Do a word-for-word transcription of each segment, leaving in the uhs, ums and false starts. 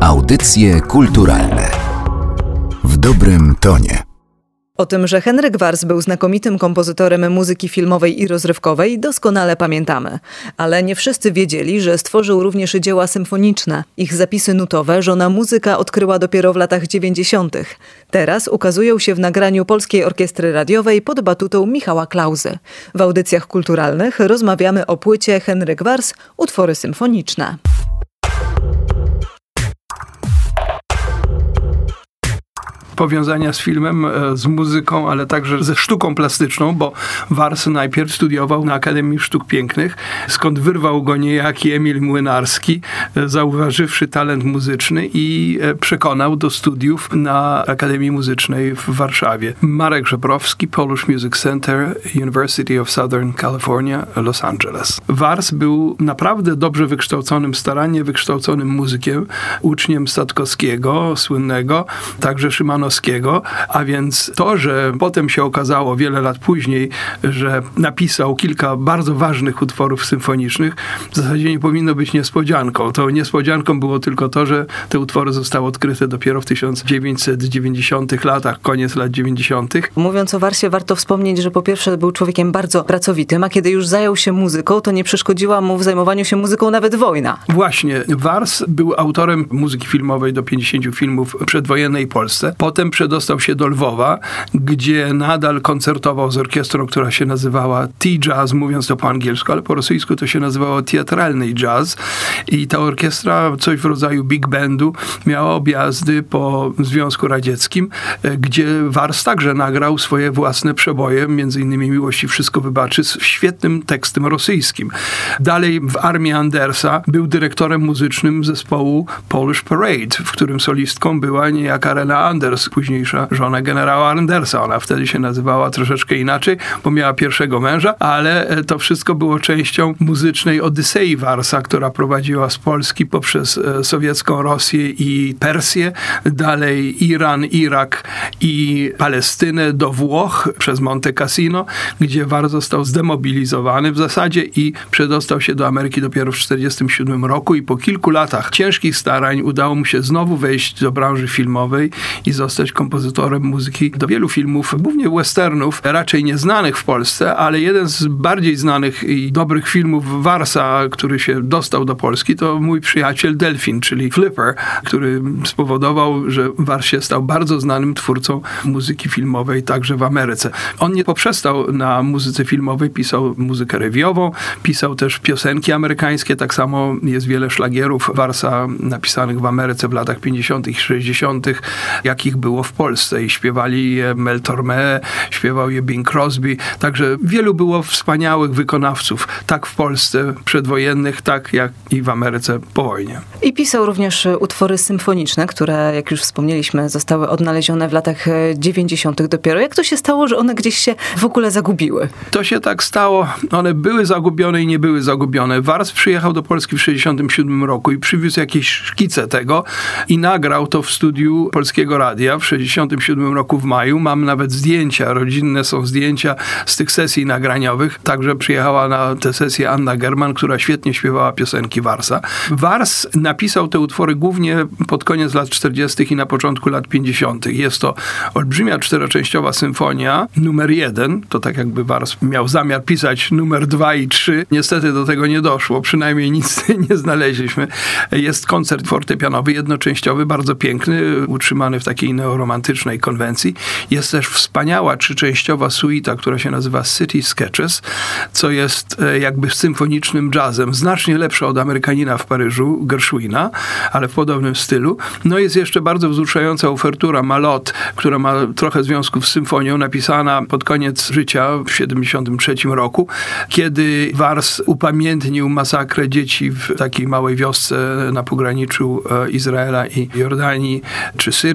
Audycje kulturalne w dobrym tonie. O tym, że Henryk Wars był znakomitym kompozytorem muzyki filmowej i rozrywkowej, doskonale pamiętamy. Ale nie wszyscy wiedzieli, że stworzył również dzieła symfoniczne. Ich zapisy nutowe żona muzyka odkryła dopiero w latach dziewięćdziesiątych. Teraz ukazują się w nagraniu Polskiej Orkiestry Radiowej pod batutą Michała Klauzy. W audycjach kulturalnych rozmawiamy o płycie Henryk Wars – utwory symfoniczne. Powiązania z filmem, z muzyką, ale także ze sztuką plastyczną, bo Wars najpierw studiował na Akademii Sztuk Pięknych, skąd wyrwał go niejaki Emil Młynarski, zauważywszy talent muzyczny i przekonał do studiów na Akademii Muzycznej w Warszawie. Marek Żebrowski, Polish Music Center, University of Southern California, Los Angeles. Wars był naprawdę dobrze wykształconym, starannie wykształconym muzykiem, uczniem Statkowskiego, słynnego, także Szymanowskiego, a więc to, że potem się okazało wiele lat później, że napisał kilka bardzo ważnych utworów symfonicznych, w zasadzie nie powinno być niespodzianką. To niespodzianką było tylko to, że te utwory zostały odkryte dopiero w tysiąc dziewięćset dziewięćdziesiątych latach, koniec lat dziewięćdziesiątych. Mówiąc o Warsie, warto wspomnieć, że po pierwsze był człowiekiem bardzo pracowitym, a kiedy już zajął się muzyką, to nie przeszkodziła mu w zajmowaniu się muzyką nawet wojna. Właśnie. Wars był autorem muzyki filmowej do pięćdziesięciu filmów w przedwojennej Polsce. Potem przedostał się do Lwowa, gdzie nadal koncertował z orkiestrą, która się nazywała T-Jazz, mówiąc to po angielsku, ale po rosyjsku to się nazywało Teatralny Jazz. I ta orkiestra, coś w rodzaju big bandu, miała objazdy po Związku Radzieckim, gdzie Wars także nagrał swoje własne przeboje, między innymi Miłość i wszystko wybaczy, z świetnym tekstem rosyjskim. Dalej w armii Andersa był dyrektorem muzycznym zespołu Polish Parade, w którym solistką była niejaka Rena Anders, późniejsza żona generała Andersa. Ona wtedy się nazywała troszeczkę inaczej, bo miała pierwszego męża, ale to wszystko było częścią muzycznej Odysei Warsa, która prowadziła z Polski poprzez sowiecką Rosję i Persję, dalej Iran, Irak i Palestynę do Włoch przez Monte Cassino, gdzie Wars został zdemobilizowany w zasadzie i przedostał się do Ameryki dopiero w tysiąc dziewięćset czterdziestym siódmym roku i po kilku latach ciężkich starań udało mu się znowu wejść do branży filmowej i zostać kompozytorem muzyki do wielu filmów, głównie westernów, raczej nieznanych w Polsce, ale jeden z bardziej znanych i dobrych filmów Warsa, który się dostał do Polski, to Mój przyjaciel Delfin, czyli Flipper, który spowodował, że Wars się stał bardzo znanym twórcą muzyki filmowej także w Ameryce. On nie poprzestał na muzyce filmowej, pisał muzykę rewiową, pisał też piosenki amerykańskie, tak samo jest wiele szlagierów Warsa napisanych w Ameryce w latach pięćdziesiątych i sześćdziesiątych, jakich było w Polsce i śpiewali je Mel Torme, śpiewał je Bing Crosby, także wielu było wspaniałych wykonawców, tak w Polsce przedwojennych, tak jak i w Ameryce po wojnie. I pisał również utwory symfoniczne, które, jak już wspomnieliśmy, zostały odnalezione w latach dziewięćdziesiątych dopiero. Jak to się stało, że one gdzieś się w ogóle zagubiły? To się tak stało. One były zagubione i nie były zagubione. Wars przyjechał do Polski w tysiąc dziewięćset sześćdziesiątym siódmym roku i przywiózł jakieś szkice tego i nagrał to w studiu Polskiego Radia w tysiąc dziewięćset sześćdziesiątym siódmym roku w maju. Mam nawet zdjęcia, rodzinne są zdjęcia z tych sesji nagraniowych. Także przyjechała na tę sesję Anna German, która świetnie śpiewała piosenki Warsa. Wars napisał te utwory głównie pod koniec lat czterdziestych i na początku lat pięćdziesiątych. Jest to olbrzymia czteroczęściowa symfonia, numer jeden. To tak jakby Wars miał zamiar pisać numer dwa i trzy. Niestety do tego nie doszło. Przynajmniej nic nie znaleźliśmy. Jest koncert fortepianowy, jednoczęściowy, bardzo piękny, utrzymany w takiej neoromantycznej konwencji. Jest też wspaniała trzyczęściowa suita, która się nazywa City Sketches, co jest jakby symfonicznym jazzem. Znacznie lepsza od Amerykanina w Paryżu, Gershwina, ale w podobnym stylu. No jest jeszcze bardzo wzruszająca uwertura Malot, która ma trochę związków z symfonią, napisana pod koniec życia w tysiąc dziewięćset siedemdziesiątym trzecim roku, kiedy Wars upamiętnił masakrę dzieci w takiej małej wiosce na pograniczu Izraela i Jordanii, czy Syrii, zdaje się,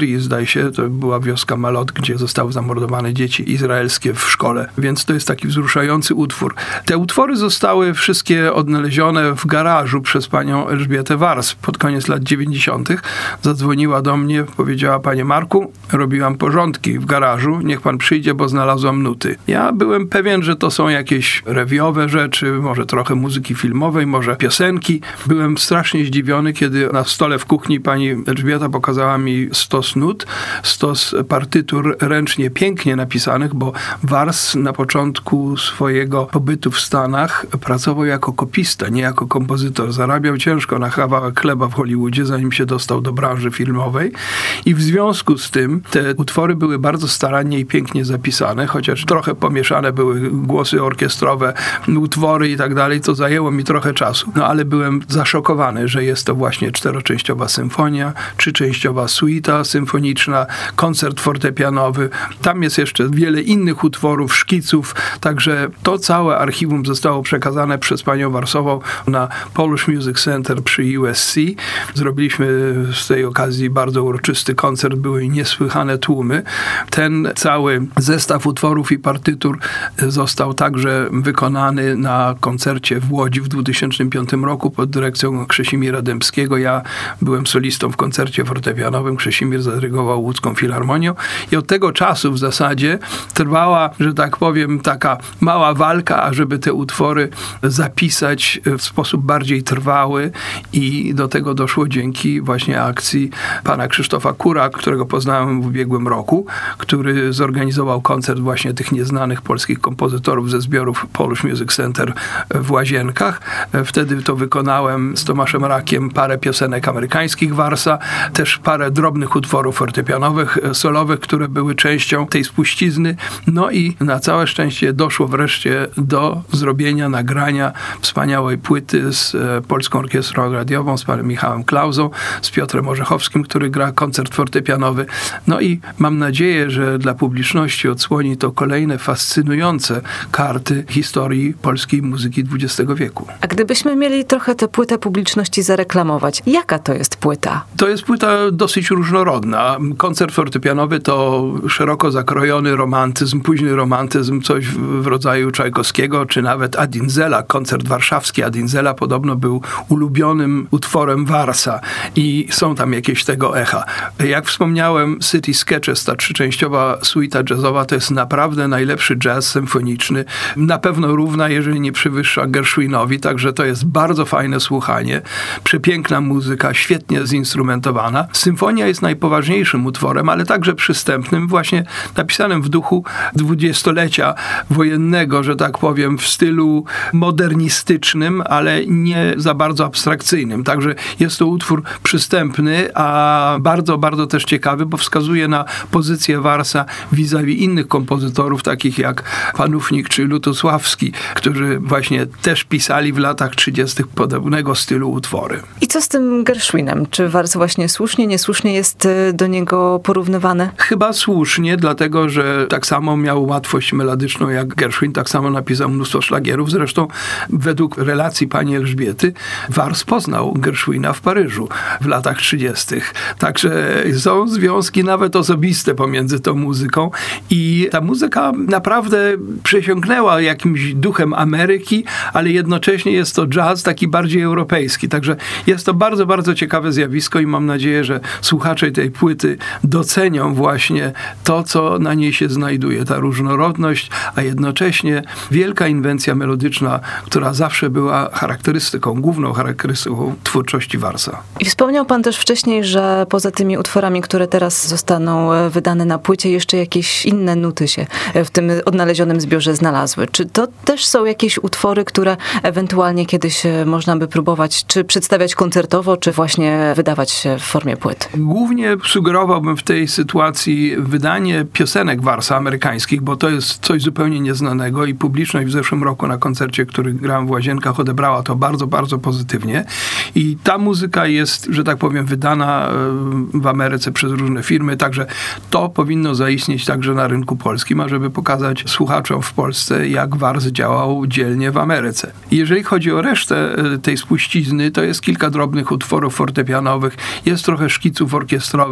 Libanesie. To była wioska Malot, gdzie zostały zamordowane dzieci izraelskie w szkole. Więc to jest taki wzruszający utwór. Te utwory zostały wszystkie odnalezione w garażu przez panią Elżbietę Wars pod koniec lat dziewięćdziesiątych. Zadzwoniła do mnie, powiedziała: panie Marku, robiłam porządki w garażu, niech pan przyjdzie, bo znalazłam nuty. Ja byłem pewien, że to są jakieś rewiowe rzeczy, może trochę muzyki filmowej, może piosenki. Byłem strasznie zdziwiony, kiedy na stole w kuchni pani Elżbieta pokazała mi stos nut, stos partytur ręcznie pięknie napisanych, bo Wars na początku swojego pobytu w Stanach pracował jako kopista, nie jako kompozytor. Zarabiał ciężko na kawałek chleba w Hollywoodzie, zanim się dostał do branży filmowej i w związku z tym te utwory były bardzo starannie i pięknie zapisane, chociaż trochę pomieszane były głosy orkiestrowe, utwory i tak dalej, to zajęło mi trochę czasu. No ale byłem zaszokowany, że jest to właśnie czteroczęściowa symfonia, trzyczęściowa suita symfoniczna, koncert fortepianowy. Tam jest jeszcze wiele innych utworów, szkiców, także to całe archiwum zostało przekazane przez panią Warsową na Polish Music Center przy U S C. Zrobiliśmy z tej okazji bardzo uroczysty koncert, były niesłychane tłumy. Ten cały zestaw utworów i partytur został także wykonany na koncercie w Łodzi w dwa tysiące piątym roku pod dyrekcją Krzesimira Dębskiego. Ja byłem solistą w koncercie fortepianowym, Krzesimir zadyrygował Łódzką Filharmonią i od tego czasu w zasadzie trwała, że tak powiem, taka mała walka, ażeby te utwory zapisać w sposób bardziej trwały i do tego doszło dzięki właśnie akcji pana Krzysztofa Kura, którego poznałem w ubiegłym roku, który zorganizował koncert właśnie tych nieznanych polskich kompozytorów ze zbiorów Polish Music Center w Łazienkach. Wtedy to wykonałem z Tomaszem Rakiem parę piosenek amerykańskich Warsa, też parę drobnych utworów fortepianowych, solowych, które były częścią tej spuścizny. No i na całe szczęście doszło wreszcie do zrobienia, nagrania wspaniałej płyty z Polską Orkiestrą Radiową, z panem Michałem Klausą, z Piotrem Orzechowskim, który gra koncert fortepianowy. No i mam nadzieję, że dla publiczności odsłoni to kolejne fascynujące karty historii polskiej muzyki dwudziestego wieku. A gdybyśmy mieli trochę tę płytę publiczności zareklamować, jaka to jest płyta? To jest płyta dosyć różnorodna. Koncert fortepianowy to szeroko zakrojony romantyzm, późny romantyzm, coś w rodzaju Czajkowskiego, czy nawet Adinzela. Koncert warszawski Adinzela podobno był ulubionym utworem Warsa i są tam jakieś tego echa. Jak wspomniałem, City Sketches, ta trzyczęściowa suita jazzowa, to jest naprawdę najlepszy jazz symfoniczny. Na pewno równa, jeżeli nie przewyższa Gershwinowi, także to jest bardzo fajne słuchanie. Przepiękna muzyka, świetnie zinstrumentowana. Symfonia jest najpoważniejszym utworem, ale także przystępnym, właśnie napisanym w duchu dwudziestolecia wojennego, że tak powiem, w stylu modernistycznym, ale nie za bardzo abstrakcyjnym. Także jest to utwór przystępny, a bardzo, bardzo też ciekawy, bo wskazuje na pozycję Warsa vis-a-vis innych kompozytorów, takich jak Panównik czy Lutosławski, którzy właśnie też pisali w latach trzydziestych podobnego stylu utwory. I co z tym Gershwinem? Czy Wars właśnie słusznie, niesłusznie jest do niego porównywany? Chyba słusznie, dlatego że tak samo miał łatwość melodyczną jak Gershwin, tak samo napisał mnóstwo szlagierów. Zresztą według relacji pani Elżbiety Wars poznał Gershwina w Paryżu w latach trzydziestych. Także są związki nawet osobiste pomiędzy tą muzyką i ta muzyka naprawdę przesiąknęła jakimś duchem Ameryki, ale jednocześnie jest to jazz taki bardziej europejski. Także jest to bardzo, bardzo ciekawe zjawisko i mam nadzieję, że słuchacze tej płyty docenią właśnie to, co na niej się znajduje. Ta różnorodność, a jednocześnie wielka inwencja melodyczna, która zawsze była charakterystyką, główną charakterystyką twórczości Warsa. I wspomniał pan też wcześniej, że poza tymi utworami, które teraz zostaną wydane na płycie, jeszcze jakieś inne nuty się w tym odnalezionym zbiorze znalazły. Czy to też są jakieś utwory, które ewentualnie kiedyś można by próbować czy przedstawiać koncertowo, czy właśnie wydawać w formie płyt? Głównie sugerowałbym w tej sytuacji wydanie piosenek Warsa amerykańskich, bo to jest coś zupełnie nieznanego i publiczność w zeszłym roku na koncercie, który grałem w Łazienkach, odebrała to bardzo, bardzo pozytywnie. I ta muzyka jest, że tak powiem, wydana w Ameryce przez różne firmy, także to powinno zaistnieć także na rynku polskim, ażeby pokazać słuchaczom w Polsce, jak Wars działał dzielnie w Ameryce. Jeżeli chodzi o resztę tej spuścizny, to jest kilka drobnych utworów fortepianowych, jest trochę szkiców orkiestrowych.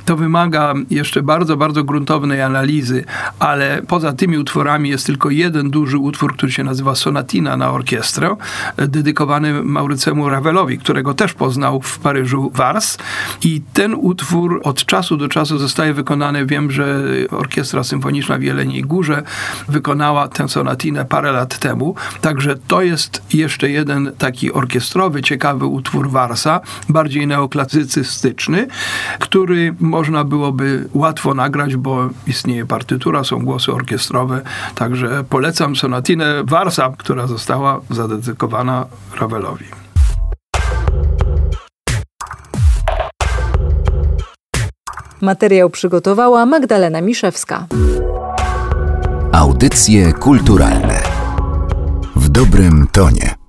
To wymaga jeszcze bardzo, bardzo gruntownej analizy, ale poza tymi utworami jest tylko jeden duży utwór, który się nazywa Sonatina na orkiestrę, dedykowany Maurycemu Ravelowi, którego też poznał w Paryżu Wars. I ten utwór od czasu do czasu zostaje wykonany. Wiem, że Orkiestra Symfoniczna w Jeleniej Górze wykonała tę sonatinę parę lat temu. Także to jest jeszcze jeden taki orkiestrowy, ciekawy utwór Warsa, bardziej neoklasycystyczny, który można byłoby łatwo nagrać, bo istnieje partytura, są głosy orkiestrowe. Także polecam sonatinę Warsa, która została zadedykowana Ravelowi. Materiał przygotowała Magdalena Miszewska. Audycje kulturalne w dobrym tonie.